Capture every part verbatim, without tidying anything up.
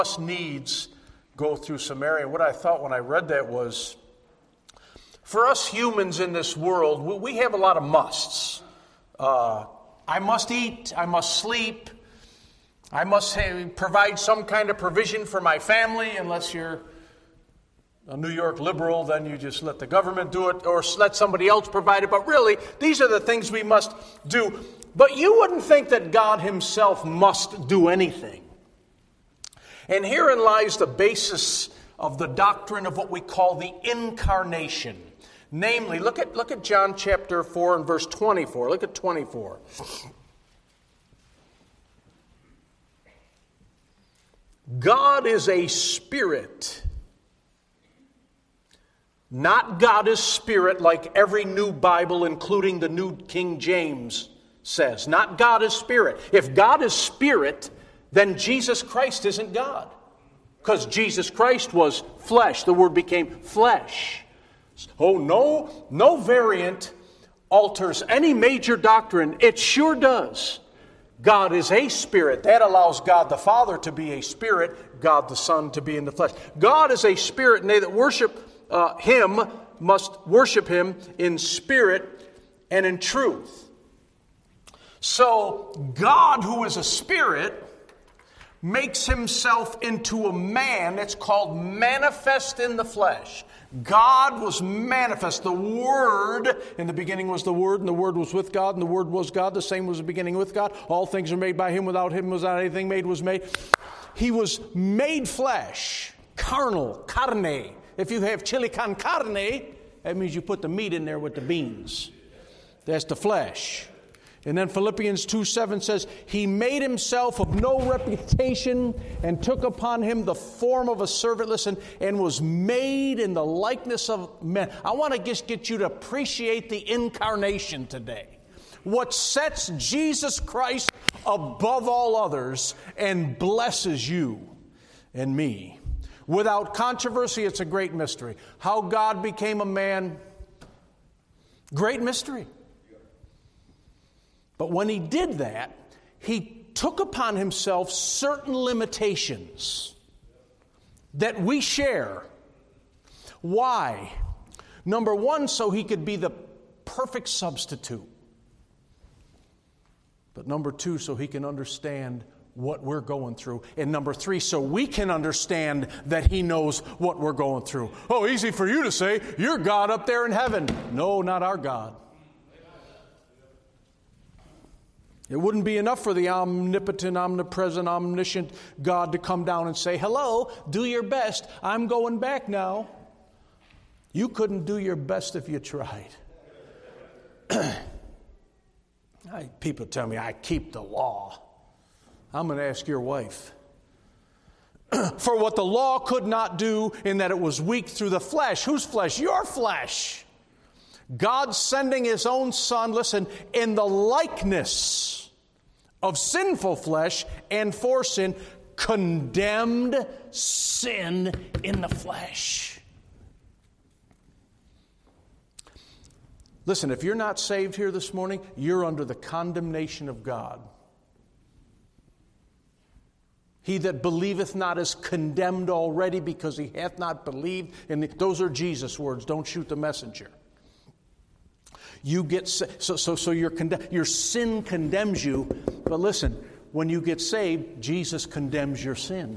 must needs go through Samaria. What I thought when I read that was, for us humans in this world, we have a lot of musts. Uh, I must eat, I must sleep, I must have, provide some kind of provision for my family. Unless you're a New York liberal, then you just let the government do it or let somebody else provide it. But really, these are the things we must do. But you wouldn't think that God himself must do anything. And herein lies the basis of the doctrine of what we call the incarnation. Namely, look at, look at John chapter four and verse twenty-four. Look at twenty-four. God is a spirit. Not God is spirit like every new Bible, including the New King James, says. Not God is spirit. If God is spirit, then Jesus Christ isn't God. Because Jesus Christ was flesh. The Word became flesh. Oh, no, no variant alters any major doctrine. It sure does. God is a spirit. That allows God the Father to be a spirit, God the Son to be in the flesh. God is a spirit, and they that worship uh, Him must worship Him in spirit and in truth. So, God, who is a spirit, makes himself into a man. It's called manifest in the flesh. God was manifest. The Word, in the beginning was the Word, and the Word was with God, and the Word was God. The same was the beginning with God. All things are made by Him. Without Him was not anything made was made. He was made flesh, carnal, carne. If you have chili con carne, that means you put the meat in there with the beans. That's the flesh. And then Philippians two seven says, He made Himself of no reputation and took upon Him the form of a servant, listen, and was made in the likeness of men. I want to just get you to appreciate the incarnation today. What sets Jesus Christ above all others and blesses you and me. Without controversy, it's a great mystery. How God became a man, great mystery. But when He did that, He took upon Himself certain limitations that we share. Why? Number one, so He could be the perfect substitute. But number two, so He can understand what we're going through. And number three, so we can understand that He knows what we're going through. Oh, easy for you to say, you're God up there in heaven. No, not our God. It wouldn't be enough for the omnipotent, omnipresent, omniscient God to come down and say, hello, do your best. I'm going back now. You couldn't do your best if you tried. I, people tell me I keep the law. I'm going to ask your wife. For what the law could not do in that it was weak through the flesh. Whose flesh? Your flesh. God sending His own Son, listen, in the likeness of sinful flesh and for sin, condemned sin in the flesh. Listen, if you're not saved here this morning, you're under the condemnation of God. He that believeth not is condemned already because he hath not believed. And those are Jesus' words. Don't shoot the messenger. You get so so so your your sin condemns you, but listen, when you get saved, Jesus condemns your sin.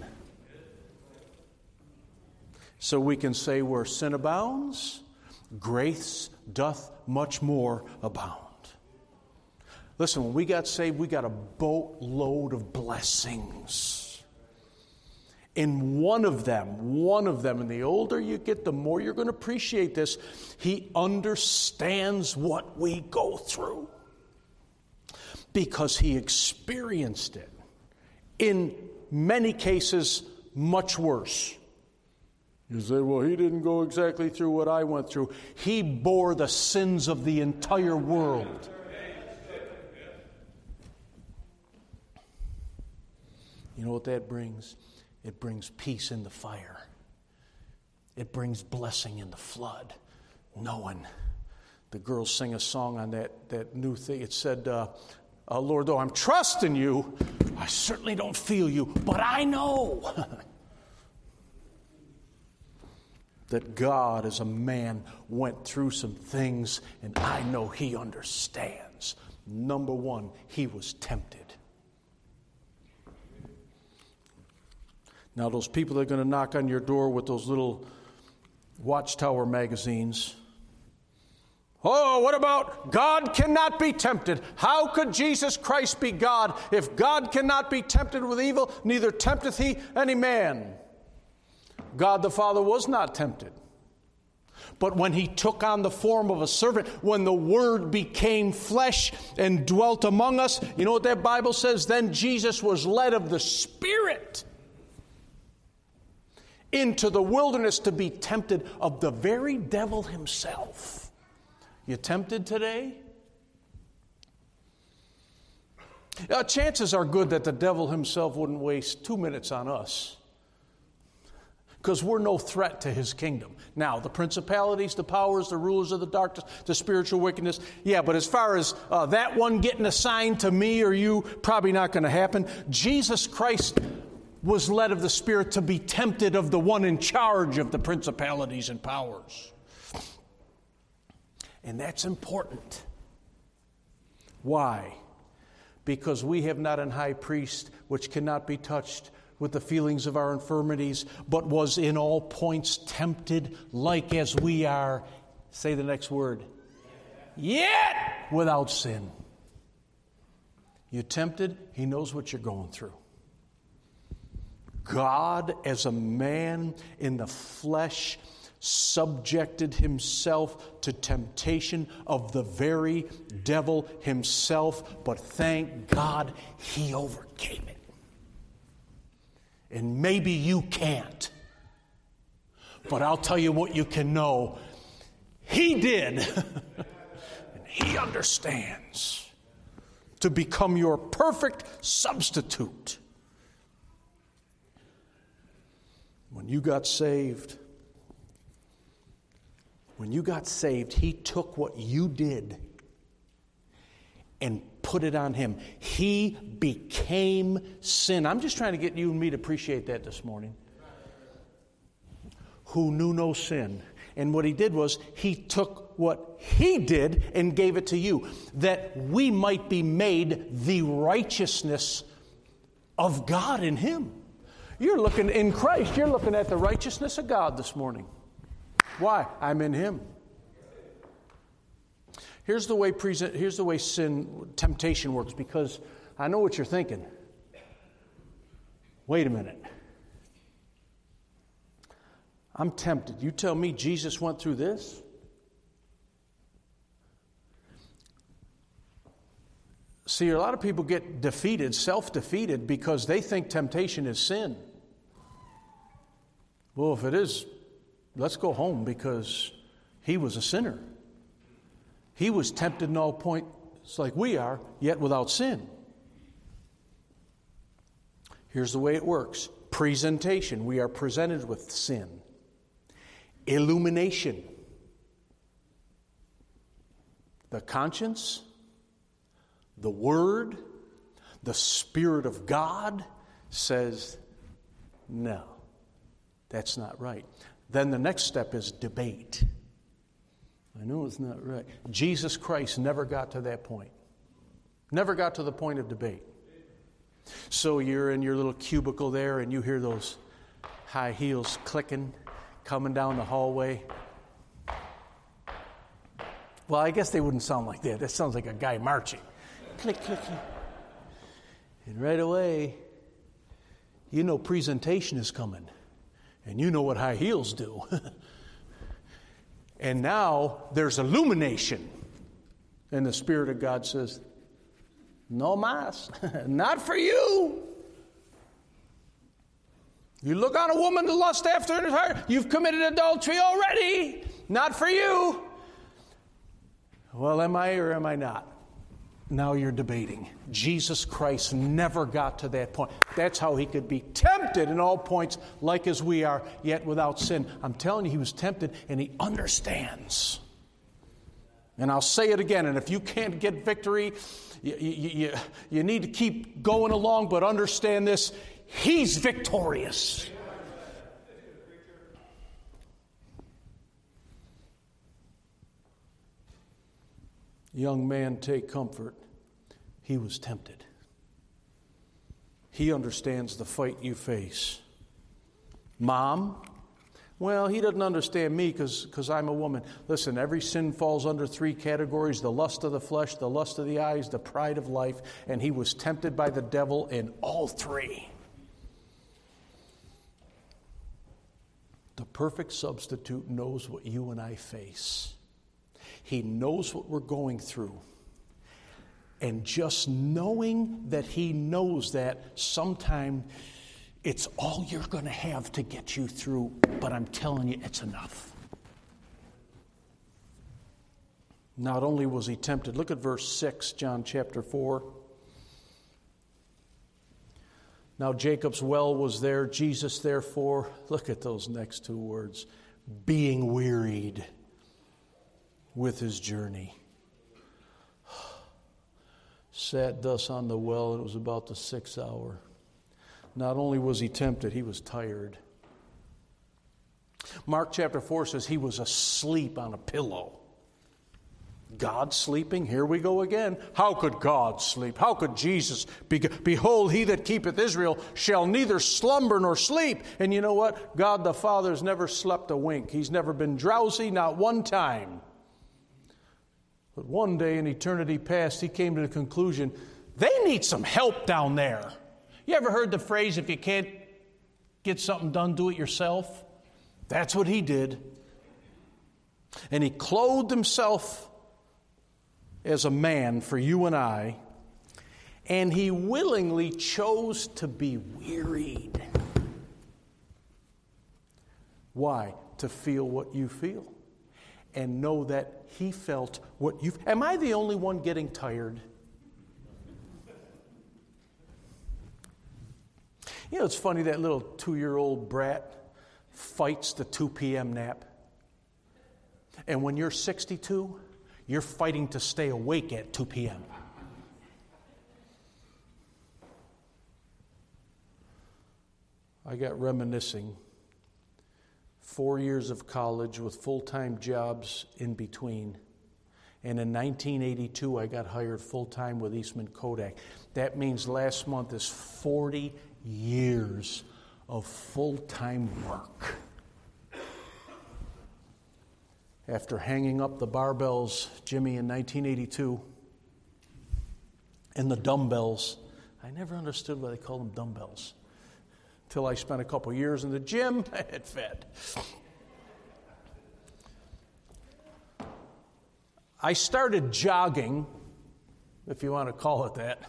So we can say where sin abounds, grace doth much more abound. Listen, when we got saved, we got a boatload of blessings. In one of them, one of them, and the older you get, the more you're going to appreciate this, He understands what we go through. Because He experienced it. In many cases, much worse. You say, well, He didn't go exactly through what I went through. He bore the sins of the entire world. You know what that brings? It brings peace in the fire. It brings blessing in the flood. Knowing. The girls sing a song on that, that new thing. It said, uh, uh, Lord, though I'm trusting You, I certainly don't feel You, but I know that God as a man went through some things, and I know he understands. Number one, he was tempted. Now those people that are going to knock on your door with those little Watchtower magazines. Oh, what about God cannot be tempted? How could Jesus Christ be God? If God cannot be tempted with evil, neither tempteth he any man. God the Father was not tempted. But when he took on the form of a servant, when the Word became flesh and dwelt among us, you know what that Bible says? Then Jesus was led of the Spirit into the wilderness to be tempted of the very devil himself. You tempted today? Uh, chances are good that the devil himself wouldn't waste two minutes on us, because we're no threat to his kingdom. Now, the principalities, the powers, the rulers of the darkness, the spiritual wickedness, yeah, but as far as uh, that one getting assigned to me or you, probably not going to happen. Jesus Christ was led of the Spirit to be tempted of the one in charge of the principalities and powers. And that's important. Why? Because we have not an high priest which cannot be touched with the feelings of our infirmities, but was in all points tempted like as we are. Say the next word. Yet without sin. You're tempted, he knows what you're going through. God, as a man in the flesh, subjected himself to temptation of the very devil himself, but thank God he overcame it. And maybe you can't, but I'll tell you what you can know. He did, and he understands to become your perfect substitute. When you got saved, when you got saved, he took what you did and put it on him. He became sin. I'm just trying to get you and me to appreciate that this morning. Who knew no sin. And what he did was he took what he did and gave it to you, that we might be made the righteousness of God in him. You're looking in Christ, you're looking at the righteousness of God this morning. Why? I'm in him. Here's the way present, here's the way sin, temptation works, because I know what you're thinking. Wait a minute. I'm tempted. You tell me Jesus went through this? See, a lot of people get defeated, self-defeated, because they think temptation is sin. Well, if it is, let's go home, because he was a sinner. He was tempted in all points like we are, yet without sin. Here's the way it works. Presentation. We are presented with sin. Illumination. The conscience, the Word, the Spirit of God says, no, that's not right. Then the next step is debate. I know it's not right. Jesus Christ never got to that point. Never got to the point of debate. So you're in your little cubicle there and you hear those high heels clicking, coming down the hallway. Well, I guess they wouldn't sound like that. That sounds like a guy marching. Click, click, click. And right away, you know presentation is coming. And you know what high heels do. And now there's illumination. And the Spirit of God says, no mas, not for you. You look on a woman to lust after her, you've committed adultery already. Not for you. Well, am I or am I not? Now you're debating. Jesus Christ never got to that point. That's how he could be tempted in all points, like as we are, yet without sin. I'm telling you, he was tempted, and he understands. And I'll say it again, and if you can't get victory, you, you, you, you need to keep going along, but understand this, he's victorious. Young man, take comfort. He was tempted. He understands the fight you face. Mom, well, he doesn't understand me because I'm a woman. Listen, every sin falls under three categories: the lust of the flesh, the lust of the eyes, the pride of life. And he was tempted by the devil in all three. The perfect substitute knows what you and I face. He knows what we're going through. And just knowing that he knows that, sometime it's all you're going to have to get you through. But I'm telling you, it's enough. Not only was he tempted, look at verse six, John chapter four. Now Jacob's well was there. Jesus, therefore, look at those next two words, being wearied with his journey, sat thus on the well, and it was about the sixth hour. Not only was he tempted, he was tired. Mark chapter four says he was asleep on a pillow. God sleeping? Here we go again. How could God sleep? How could Jesus? Be- Behold, he that keepeth Israel shall neither slumber nor sleep. And you know what? God the Father has never slept a wink. He's never been drowsy, not one time. But one day in eternity past, he came to the conclusion, they need some help down there. You ever heard the phrase, if you can't get something done, do it yourself? That's what he did. And he clothed himself as a man for you and I, and he willingly chose to be wearied. Why? To feel what you feel. And know that he felt what you... Am I the only one getting tired? You know, it's funny, that little two-year-old brat fights the two p.m. nap. And when you're sixty-two, you're fighting to stay awake at two p.m. I got reminiscing. Four years of college with full-time jobs in between. And in nineteen eighty-two, I got hired full-time with Eastman Kodak. That means last month is forty years of full-time work. After hanging up the barbells, Jimmy, in nineteen eighty-two, and the dumbbells, I never understood why they called them dumbbells. Until I spent a couple years in the gym, I had fed. I started jogging, if you want to call it that,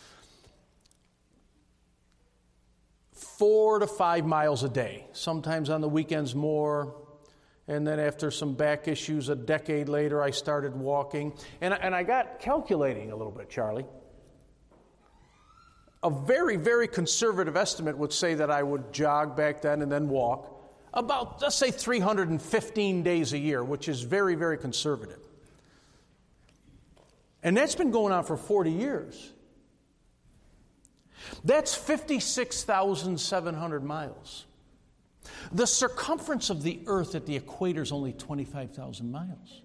four to five miles a day, sometimes on the weekends more. And then after some back issues, a decade later, I started walking. And, and I got calculating a little bit, Charlie. A very, very conservative estimate would say that I would jog back then and then walk about, let's say, three hundred fifteen days a year, which is very, very conservative. And that's been going on for forty years. That's fifty-six thousand seven hundred miles. The circumference of the earth at the equator is only twenty-five thousand miles.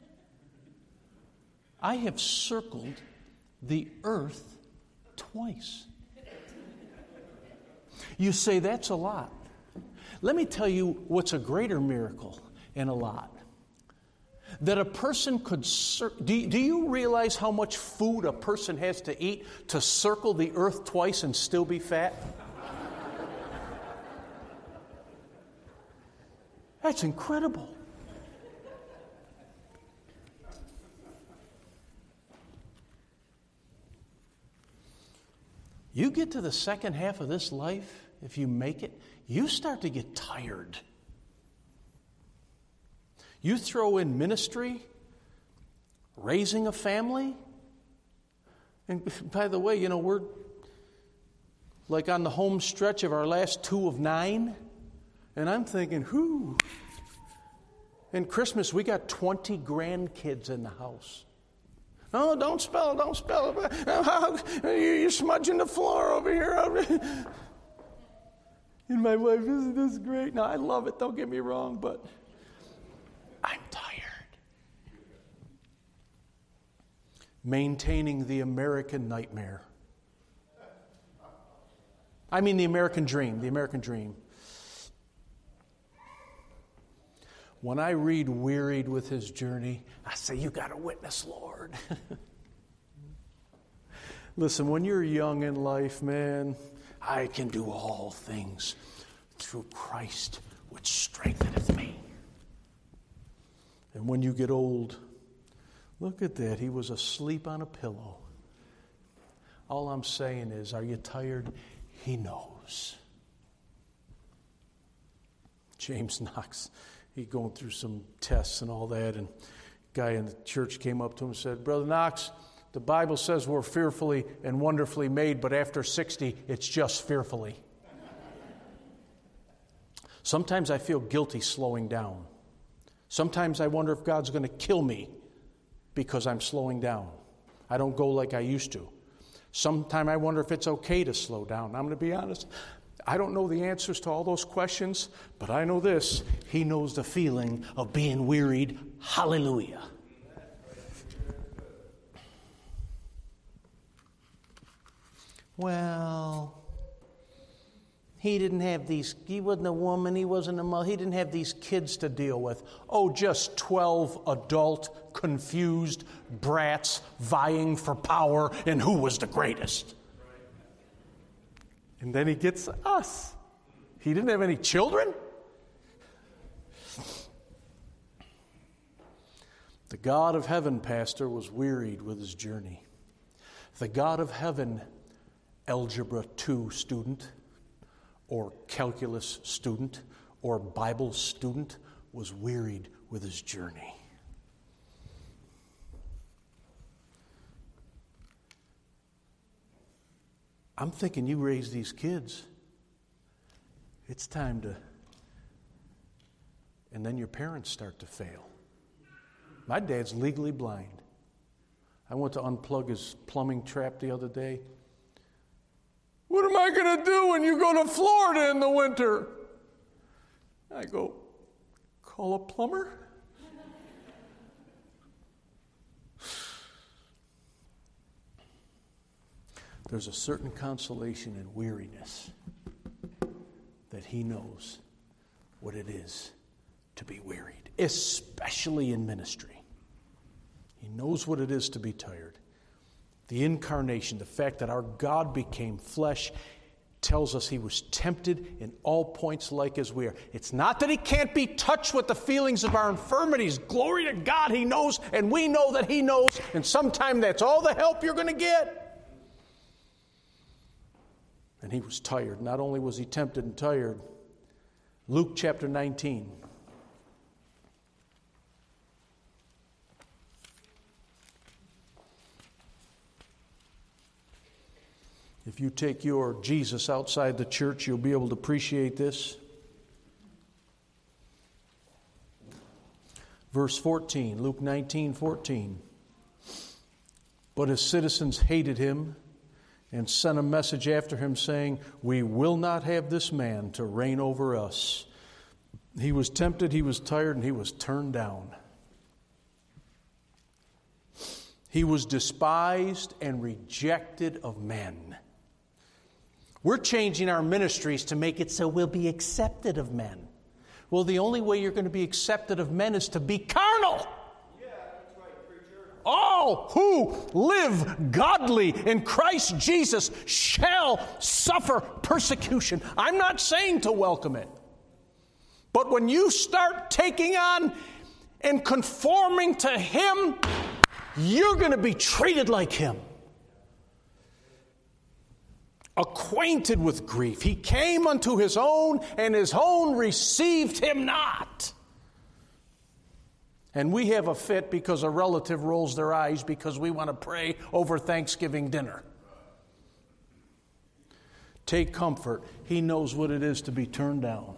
I have circled the earth twice. You say that's a lot. Let me tell you what's a greater miracle and a lot. That a person could... Cir- do, do you realize how much food a person has to eat to circle the earth twice and still be fat? That's incredible. You get to the second half of this life, if you make it, you start to get tired. You throw in ministry, raising a family. And by the way, you know, we're like on the home stretch of our last two of nine. And I'm thinking, whoo. In Christmas, we got twenty grandkids in the house. Oh, don't spell it, don't spell it. You're smudging the floor over here. And my wife, isn't this great? No, I love it, don't get me wrong, but I'm tired. maintaining the American nightmare. I mean the American dream, the American dream. When I read Wearied with His Journey, I say, you got a witness, Lord. Listen, when you're young in life, man, I can do all things through Christ, which strengtheneth me. And when you get old, look at that. He was asleep on a pillow. All I'm saying is, are you tired? He knows. James Knox, he going through some tests and all that, and a guy in the church came up to him and said, Brother Knox, the Bible says we're fearfully and wonderfully made, but after sixty, it's just fearfully. Sometimes I feel guilty slowing down. Sometimes I wonder if God's going to kill me because I'm slowing down. I don't go like I used to. Sometimes I wonder if it's okay to slow down. I'm going to be honest. I don't know the answers to all those questions, but I know this. He knows the feeling of being wearied. Hallelujah. Well, he didn't have these, he wasn't a woman, he wasn't a mother, he didn't have these kids to deal with. Oh, just twelve adult, confused brats vying for power and who was the greatest. And then he gets us. He didn't have any children. The God of heaven, pastor, was wearied with his journey. The God of heaven, Algebra two student, or calculus student, or Bible student, was wearied with his journey. I'm thinking you raise these kids. It's time to, and then your parents start to fail. My dad's legally blind. I went to unplug his plumbing trap the other day. What am I going to do when you go to Florida in the winter? I go, call a plumber? There's a certain consolation in weariness that he knows what it is to be wearied, especially in ministry. He knows what it is to be tired. The incarnation, the fact that our God became flesh, tells us he was tempted in all points like as we are. It's not that he can't be touched with the feelings of our infirmities. Glory to God, he knows, and we know that he knows, and sometimes that's all the help you're going to get. And he was tired. Not only was he tempted and tired, Luke chapter nineteen. If you take your Jesus outside the church, you'll be able to appreciate this. Verse fourteen, Luke nineteen fourteen. But his citizens hated him and sent a message after him saying, we will not have this man to reign over us. He was tempted, he was tired, and he was turned down. He was despised and rejected of men. We're changing our ministries to make it so we'll be accepted of men. Well, the only way you're going to be accepted of men is to be carnal. Yeah, that's right, preacher. All who live godly in Christ Jesus shall suffer persecution. I'm not saying to welcome it. But when you start taking on and conforming to him, you're going to be treated like him. Acquainted with grief. He came unto his own, and his own received him not. And we have a fit because a relative rolls their eyes because we want to pray over Thanksgiving dinner. Take comfort. He knows what it is to be turned down.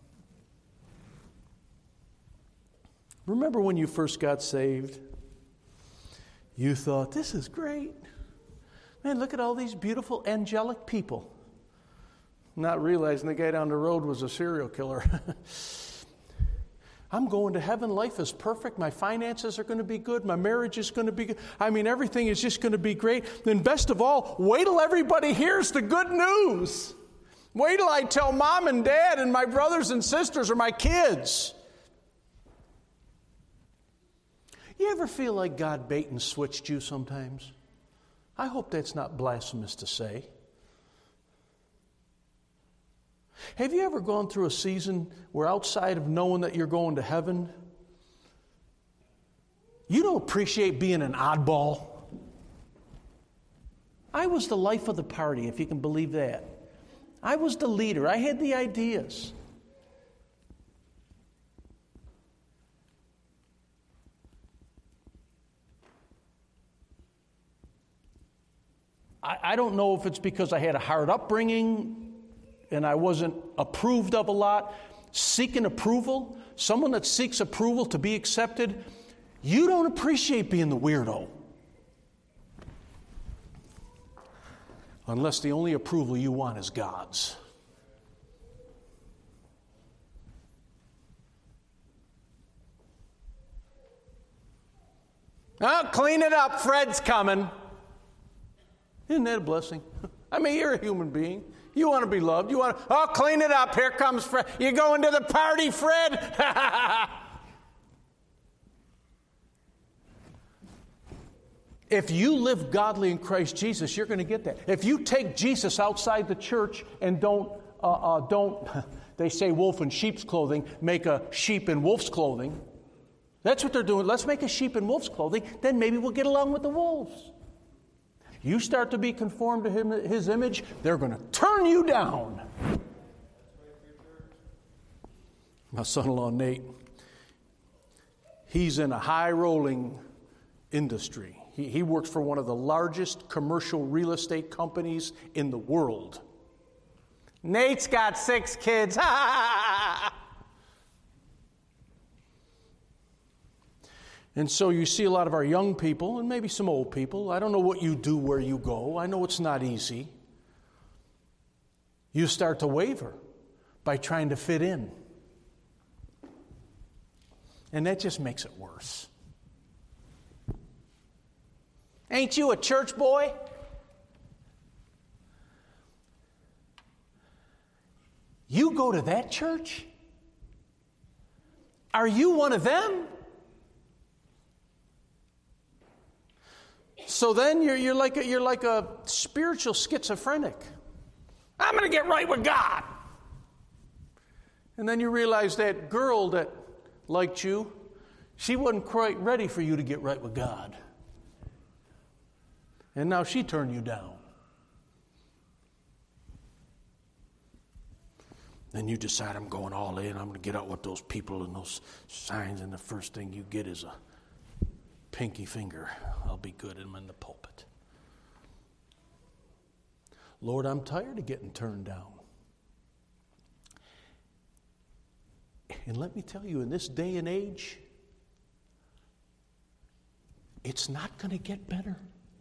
Remember when you first got saved? You thought, this is great. Man, look at all these beautiful angelic people. Not realizing the guy down the road was a serial killer. I'm going to heaven. Life is perfect. My finances are going to be good. My marriage is going to be good. I mean, everything is just going to be great. Then best of all, wait till everybody hears the good news. Wait till I tell mom and dad and my brothers and sisters or my kids. You ever feel like God bait and switched you sometimes? I hope that's not blasphemous to say. Have you ever gone through a season where outside of knowing that you're going to heaven, you don't appreciate being an oddball? I was the life of the party, if you can believe that. I was the leader. I had the ideas. I, I don't know if it's because I had a hard upbringing and I wasn't approved of a lot. Seeking approval, someone that seeks approval to be accepted, you don't appreciate being the weirdo. Unless the only approval you want is God's. Oh, clean it up, Fred's coming. Isn't that a blessing? I mean, you're a human being. You want to be loved. You want to, oh, clean it up. Here comes Fred. You going to the party, Fred? If you live godly in Christ Jesus, you're going to get that. If you take Jesus outside the church and don't, uh, uh, don't, they say wolf in sheep's clothing, make a sheep in wolf's clothing. That's what they're doing. Let's make a sheep in wolf's clothing. Then maybe we'll get along with the wolves. You start to be conformed to him, his image, they're going to turn you down. My son-in-law, Nate, he's in a high-rolling industry. He, he works for one of the largest commercial real estate companies in the world. Nate's got six kids. And so you see a lot of our young people, and maybe some old people. I don't know what you do where you go. I know it's not easy. You start to waver by trying to fit in. And that just makes it worse. Ain't you a church boy? You go to that church? Are you one of them? So then you're, you're, like a, you're like a spiritual schizophrenic. I'm going to get right with God. And then you realize that girl that liked you, she wasn't quite ready for you to get right with God. And now she turned you down. Then you decide, I'm going all in. I'm going to get out with those people and those signs. And the first thing you get is a pinky finger. I'll be good. I'm in the pulpit. Lord, I'm tired of getting turned down. And let me tell you, in this day and age, it's not going to get better.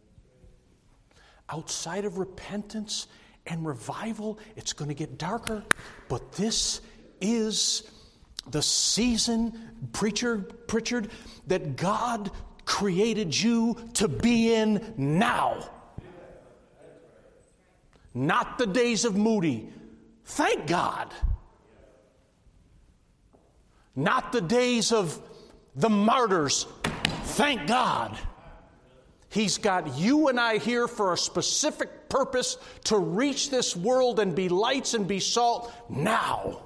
Outside of repentance and revival, it's going to get darker. But this is the season, preacher, Pritchard, that God created you to be in now. Not the days of Moody. Thank God. Not the days of the martyrs. Thank God. He's got you and I here for a specific purpose to reach this world and be lights and be salt now.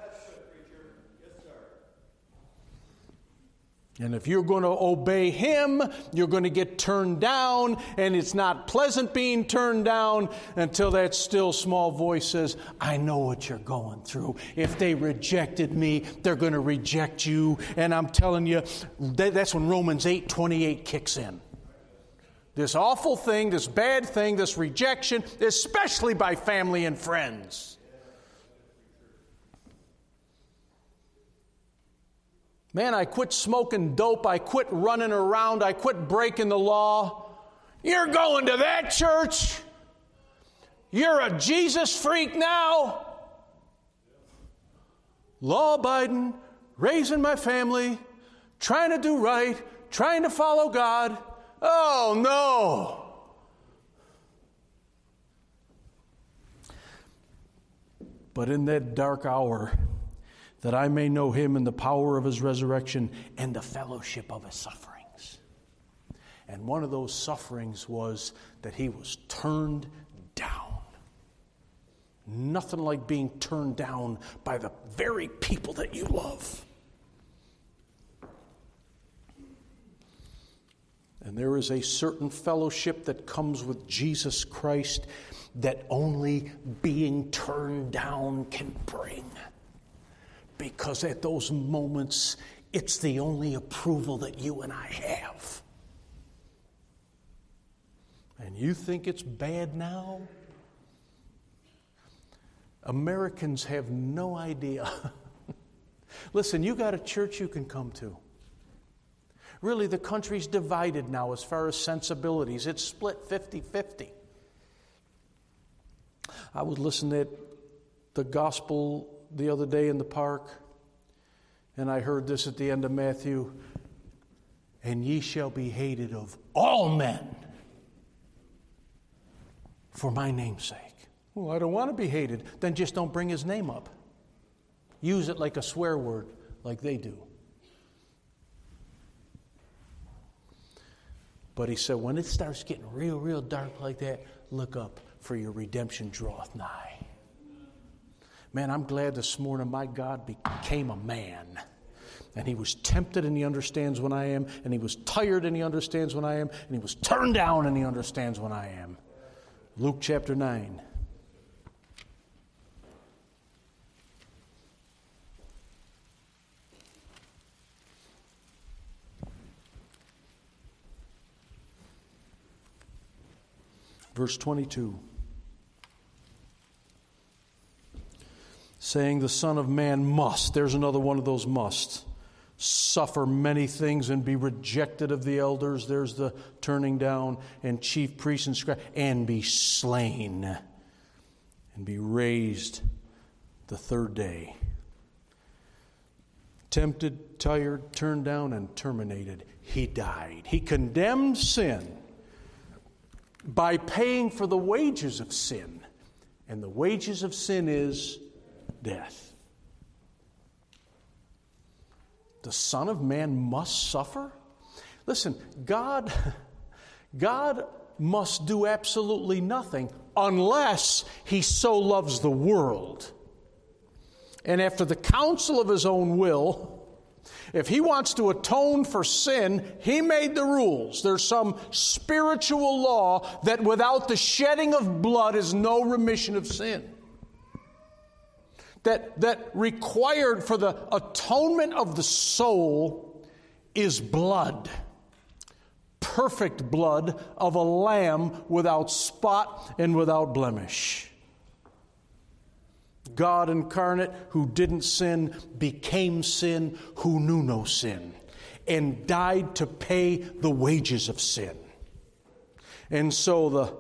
And if you're going to obey Him, you're going to get turned down, and it's not pleasant being turned down until that still small voice says, I know what you're going through. If they rejected me, they're going to reject you. And I'm telling you, that's when Romans eight twenty-eight kicks in. This awful thing, this bad thing, this rejection, especially by family and friends. Man, I quit smoking dope. I quit running around. I quit breaking the law. You're going to that church? You're a Jesus freak now? Law-abiding, raising my family, trying to do right, trying to follow God. Oh, no. But in that dark hour, that I may know him in the power of his resurrection and the fellowship of his sufferings. And one of those sufferings was that he was turned down. Nothing like being turned down by the very people that you love. And there is a certain fellowship that comes with Jesus Christ that only being turned down can bring. Because at those moments, it's the only approval that you and I have. And you think it's bad now? Americans have no idea. Listen, you got a church you can come to. Really, the country's divided now as far as sensibilities. It's split fifty-fifty. I was listening to the gospel the other day in the park, and I heard this at the end of Matthew, and ye shall be hated of all men for my name's sake. Well, I don't want to be hated. Then just don't bring his name up. Use it like a swear word, like they do. But he said, when it starts getting real, real dark like that, look up, for your redemption draweth nigh. Man, I'm glad this morning my God became a man. And he was tempted and he understands when I am. And he was tired and he understands when I am. And he was turned down and he understands when I am. Luke chapter nine. Verse twenty-two. Saying the Son of Man must, there's another one of those musts, suffer many things and be rejected of the elders. There's the turning down, and chief priests and scribes, and be slain and be raised the third day. Tempted, tired, turned down, and terminated. He died. He condemned sin by paying for the wages of sin. And the wages of sin is death. The Son of Man must suffer? Listen, God, God must do absolutely nothing unless he so loves the world. And after the counsel of his own will, if he wants to atone for sin, he made the rules. There's some spiritual law that without the shedding of blood is no remission of sin. That, that required for the atonement of the soul is blood. Perfect blood of a lamb without spot and without blemish. God incarnate, who didn't sin, became sin, who knew no sin, and died to pay the wages of sin. And so the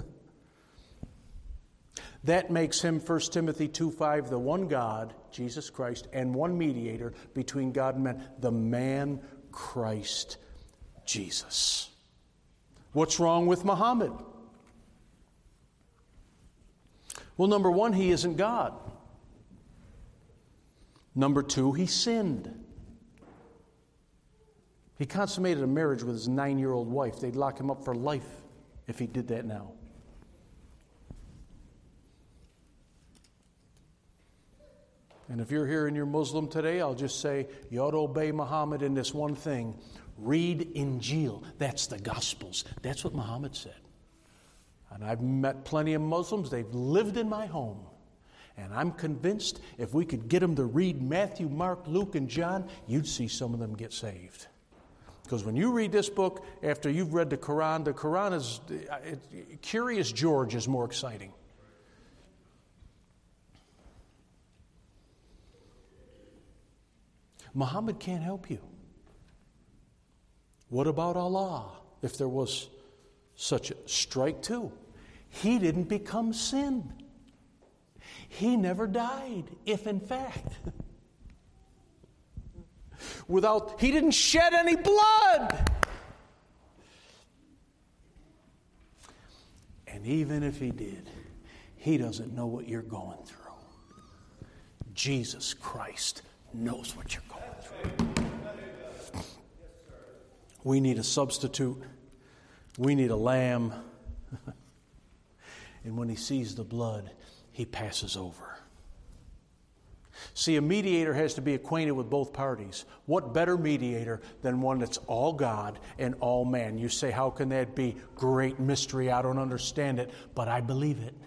that makes him, First Timothy two five, the one God, Jesus Christ, and one mediator between God and man, the man Christ Jesus. What's wrong with Muhammad? Well, number one, he isn't God. Number two, he sinned. He consummated a marriage with his nine-year-old wife. They'd lock him up for life if he did that now. And if you're here and you're Muslim today, I'll just say, you ought to obey Muhammad in this one thing. Read Injil. That's the Gospels. That's what Muhammad said. And I've met plenty of Muslims. They've lived in my home. And I'm convinced if we could get them to read Matthew, Mark, Luke, and John, you'd see some of them get saved. Because when you read this book, after you've read the Quran, the Quran is, it, Curious George is more exciting. Muhammad can't help you. What about Allah, if there was such a strike too? He didn't become sin. He never died, if in fact. without, he didn't shed any blood. And even if he did, he doesn't know what you're going through. Jesus Christ knows what you're going through. We need a substitute. We need a lamb. And when he sees the blood, he passes over. See, a mediator has to be acquainted with both parties. What better mediator than one that's all God and all man? You say, how can that be? Great mystery. I don't understand it, but I believe it.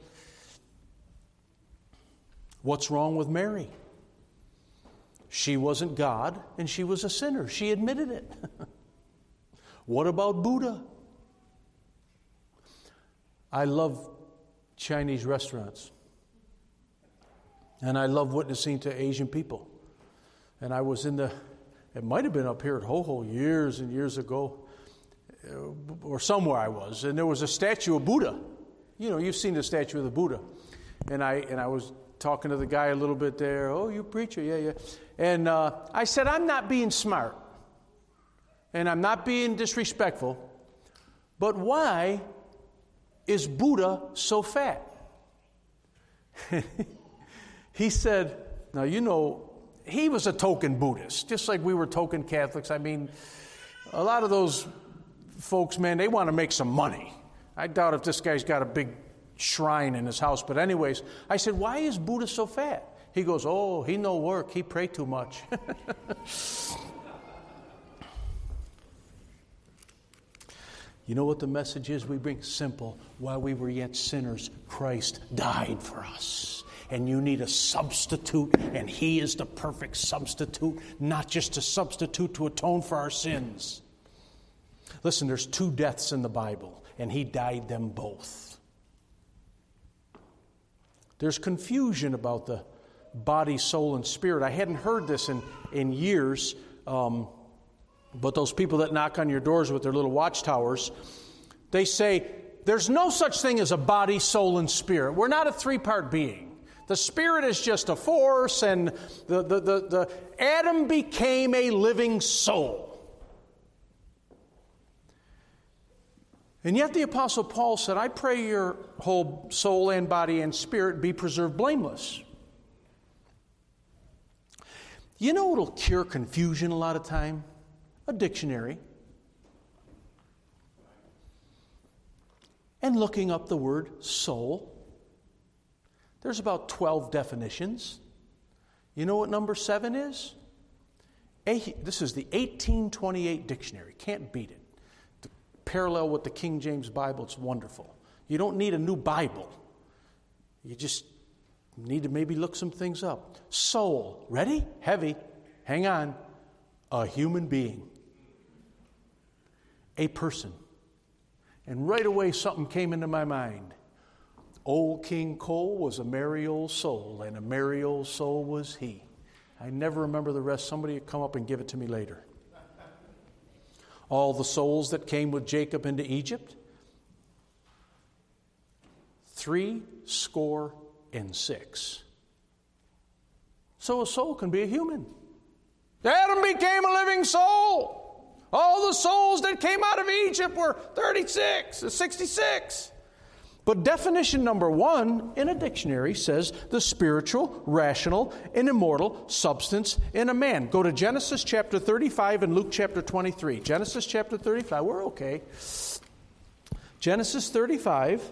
What's wrong with Mary? She wasn't God, and she was a sinner. She admitted it. What about Buddha? I love Chinese restaurants. And I love witnessing to Asian people. And I was in the, it might have been up here at Ho Ho years and years ago, or somewhere I was, and there was a statue of Buddha. You know, you've seen the statue of the Buddha. And I and I was talking to the guy a little bit there. Oh, you preacher, yeah, yeah. And uh, I said, I'm not being smart. And I'm not being disrespectful. But why is Buddha so fat? He said, now, you know, he was a token Buddhist, just like we were token Catholics. I mean, a lot of those folks, man, they want to make some money. I doubt if this guy's got a big shrine in his house. But anyways, I said, why is Buddha so fat? He goes, oh, he no work. He pray too much. You know what the message is we bring? Simple. While we were yet sinners, Christ died for us. And you need a substitute, and he is the perfect substitute, not just a substitute to atone for our sins. Listen, there's two deaths in the Bible, and he died them both. There's confusion about the body, soul, and spirit. I hadn't heard this in, in years, um, but those people that knock on your doors with their little watchtowers, they say, there's no such thing as a body, soul, and spirit. We're not a three-part being. The spirit is just a force, and the, the, the, the Adam became a living soul. And yet the Apostle Paul said, I pray your whole soul and body and spirit be preserved blameless. You know what'll cure confusion a lot of time? A dictionary. And looking up the word soul. There's about twelve definitions. You know what number seven is? A, this is the eighteen twenty-eight dictionary. Can't beat it. The parallel with the King James Bible, it's wonderful. You don't need a new Bible. You just need to maybe look some things up. Soul. Ready? Heavy. Hang on. A human being. A person. And right away something came into my mind. Old King Cole was a merry old soul, and a merry old soul was he. I never remember the rest. Somebody would come up and give it to me later. All the souls that came with Jacob into Egypt, three score and six. So a soul can be a human. Adam became a living soul. All the souls that came out of Egypt were thirty-six, sixty-six. But definition number one in a dictionary says the spiritual, rational, and immortal substance in a man. Go to Genesis chapter thirty-five and Luke chapter twenty-three. Genesis chapter thirty-five, we're okay. Genesis thirty-five.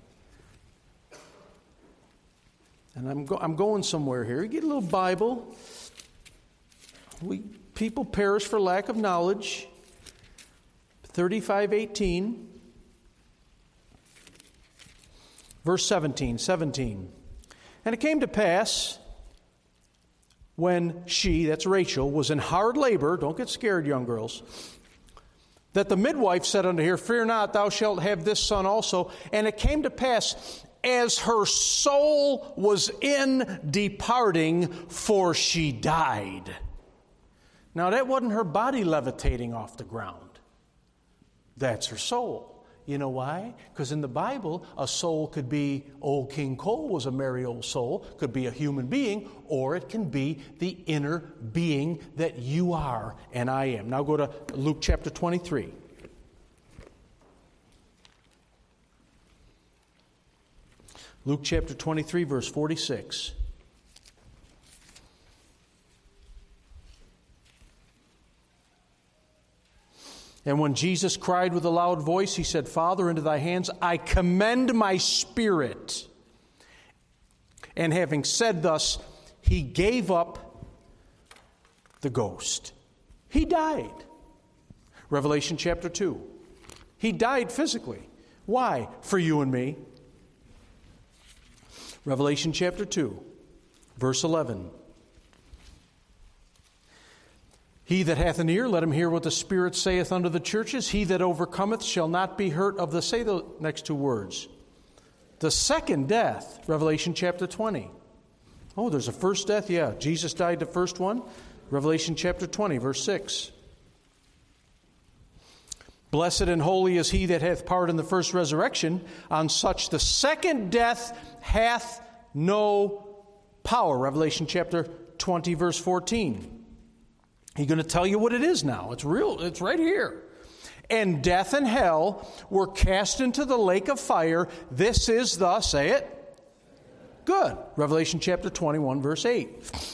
And I'm, go- I'm going somewhere here. You get a little Bible. We people perish for lack of knowledge. thirty-five eighteen. Verse seventeen, seventeen. And it came to pass when she, that's Rachel, was in hard labor, don't get scared, young girls, that the midwife said unto her, fear not, thou shalt have this son also. And it came to pass, as her soul was in departing, for she died. Now that wasn't her body levitating off the ground. That's her soul. You know why? Because in the Bible, a soul could be, old King Cole was a merry old soul, could be a human being, or it can be the inner being that you are and I am. Now go to Luke chapter twenty-three. Luke chapter twenty-three, verse forty-six. And when Jesus cried with a loud voice, he said, Father, into thy hands I commend my spirit. And having said thus, he gave up the ghost. He died. Revelation chapter two. He died physically. Why? For you and me. Revelation chapter two, verse eleven. He that hath an ear, let him hear what the Spirit saith unto the churches. He that overcometh shall not be hurt of the, say the next two words, the second death. Revelation chapter twenty. Oh, there's a first death? Yeah, Jesus died the first one. Revelation chapter twenty, verse six. Blessed and holy is he that hath part in the first resurrection. On such the second death hath no power. Revelation chapter twenty, verse fourteen. He's going to tell you what it is now. It's real. It's right here. And death and hell were cast into the lake of fire. This is the, say it, good. Revelation chapter twenty-one, verse eight.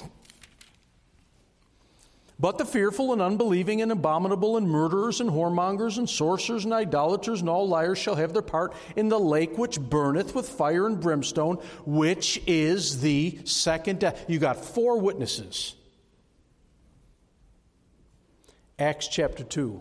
But the fearful and unbelieving and abominable and murderers and whoremongers and sorcerers and idolaters and all liars shall have their part in the lake which burneth with fire and brimstone, which is the second death. You got four witnesses. Acts chapter two.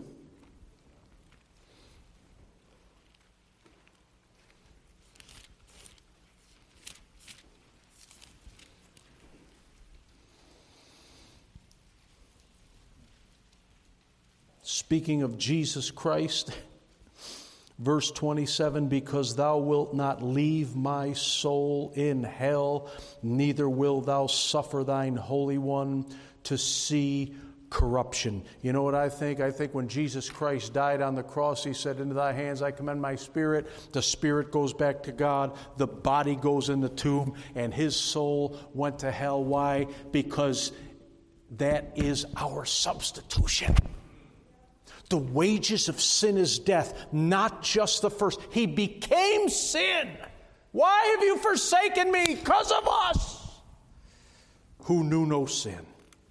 Speaking of Jesus Christ, verse twenty-seven, because thou wilt not leave my soul in hell, neither wilt thou suffer thine Holy One to see corruption. You know what I think? I think when Jesus Christ died on the cross, he said, into thy hands I commend my spirit. The spirit goes back to God. The body goes in the tomb, and his soul went to hell. Why? Because that is our substitution. The wages of sin is death, not just the first. He became sin. Why have you forsaken me? Because of us, who knew no sin.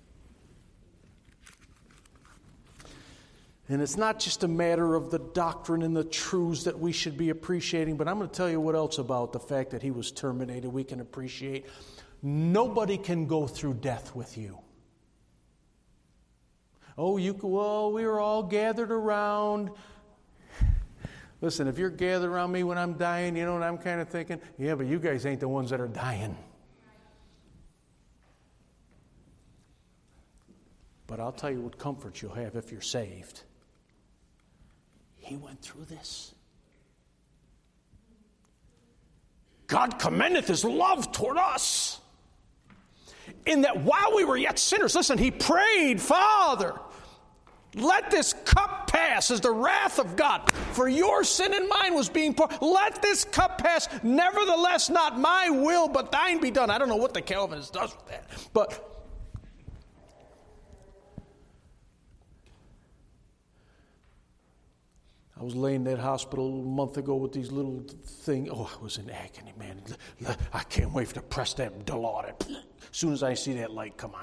And it's not just a matter of the doctrine and the truths that we should be appreciating, but I'm going to tell you what else about the fact that he was terminated we can appreciate. Nobody can go through death with you. Oh, you well, we were all gathered around. Listen, if you're gathered around me when I'm dying, you know what I'm kind of thinking? Yeah, but you guys ain't the ones that are dying. But I'll tell you what comfort you'll have if you're saved. He went through this. God commendeth his love toward us, in that while we were yet sinners, listen, he prayed, Father, let this cup pass as the wrath of God. For your sin and mine was being poured. Let this cup pass. Nevertheless, not my will, but thine be done. I don't know what the Calvinist does with that. But I was laying in that hospital a month ago with these little things. Oh, I was in agony, man. I can't wait to press that Dilaudid. As soon as I see that light come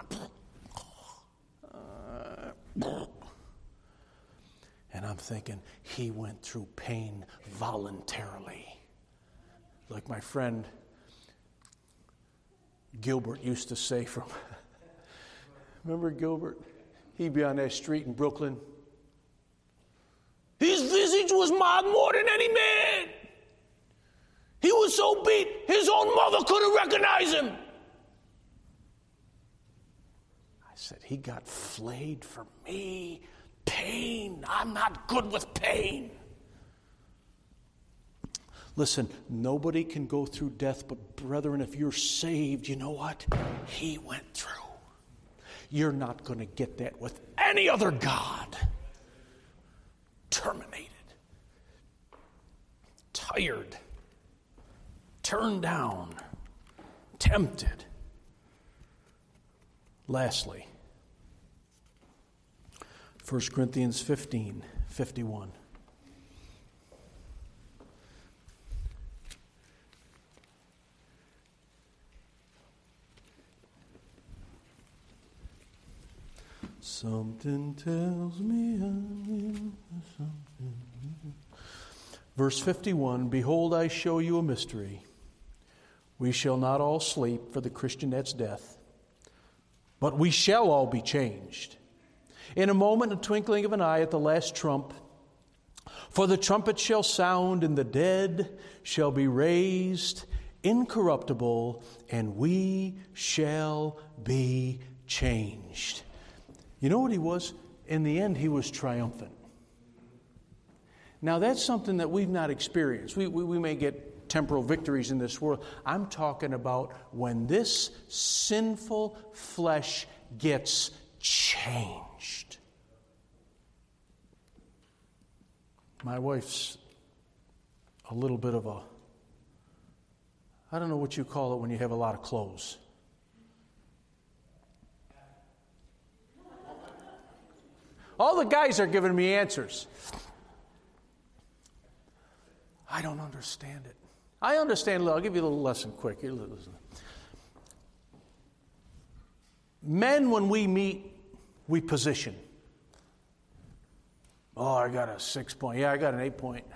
on. Uh, and I'm thinking, he went through pain voluntarily. Like my friend Gilbert used to say from, remember Gilbert? He'd be on that street in Brooklyn. His visage was marred more than any man. He was so beat, his own mother couldn't recognize him. I said, he got flayed for me. Pain. I'm not good with pain. Listen, nobody can go through death, but brethren, if you're saved, you know what? He went through. You're not going to get that with any other God. Terminated. tired, turned down, tempted. Lastly, First Corinthians fifteen fifty-one. Something tells me I'm in something. Verse fifty-one, behold, I show you a mystery. We shall not all sleep, for the Christian that's death, but we shall all be changed. In a moment, a twinkling of an eye, at the last trump. For the trumpet shall sound, and the dead shall be raised incorruptible, and we shall be changed. You know what he was? In the end, he was triumphant. Now, that's something that we've not experienced. We, we, we may get temporal victories in this world. I'm talking about when this sinful flesh gets changed. My wife's a little bit of a, I don't know what you call it when you have a lot of clothes. All the guys are giving me answers. I don't understand it. I understand. I'll give you a little lesson quick. Here, listen. Men, when we meet, we position. Oh, I got a six point. Yeah, I got an eight point.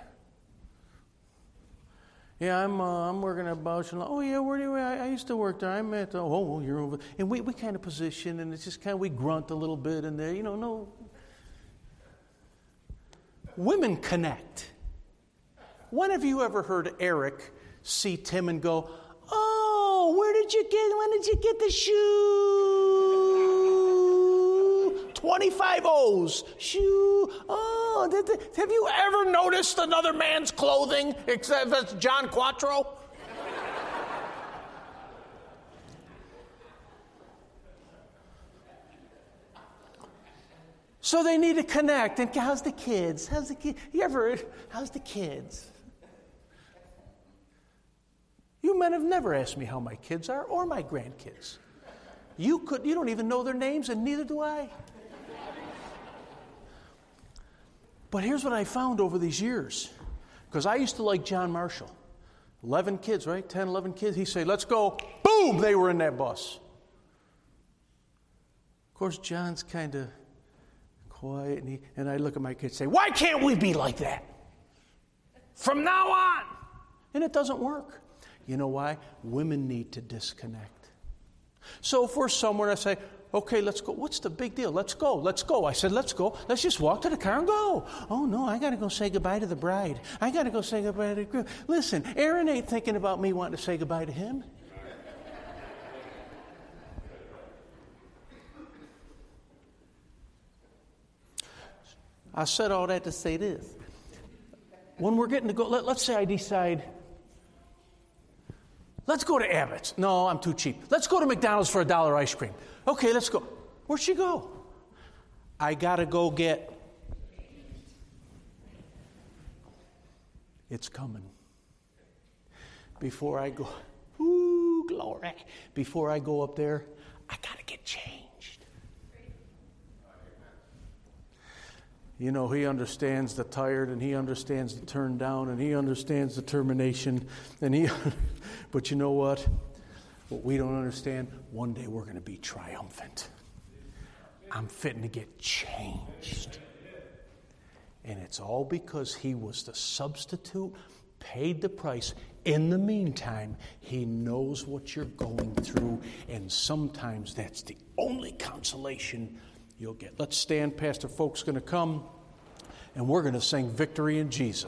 Yeah, I'm uh, I'm working at Bausch and Lomb. Oh, yeah, where do you? I, I used to work there. I'm at. Uh, oh, you're over. And we we kind of position, and it's just kind of we grunt a little bit in there. You know, no. Women connect. When have you ever heard Eric see Tim and go, oh, where did you get, when did you get the shoe? twenty-five O's. Shoe. Oh, did the, have you ever noticed another man's clothing except that's John Quattro? So they need to connect. And how's the kids? How's the kids? You ever, how's the kids? You men have never asked me how my kids are or my grandkids. You could, you don't even know their names, and neither do I. But here's what I found over these years. Because I used to like John Marshall. eleven kids, right? ten, eleven kids. He'd say, let's go. Boom! They were in that bus. Of course, John's kind of quiet, and, he, and I look at my kids and say, why can't we be like that? From now on. And it doesn't work. You know why? Women need to disconnect. So if we're somewhere, I say, okay, let's go. What's the big deal? Let's go. Let's go. I said, let's go. Let's just walk to the car and go. Oh, no, I got to go say goodbye to the bride. I got to go say goodbye to the groom. Listen, Aaron ain't thinking about me wanting to say goodbye to him. I said all that to say this. When we're getting to go, let, let's say I decide, let's go to Abbott's. No, I'm too cheap. Let's go to McDonald's for a dollar ice cream. Okay, let's go. Where'd she go? I got to go get. It's coming. Before I go, ooh, glory. Before I go up there, I got to get changed. You know, he understands the tired, and he understands the turned down, and he understands the termination, and he. But you know what? What we don't understand, one day we're going to be triumphant. I'm fitting to get changed. And it's all because he was the substitute, paid the price. In the meantime, he knows what you're going through, and sometimes that's the only consolation you'll get. Let's stand. Pastor Folk's going to come, and we're going to sing Victory in Jesus.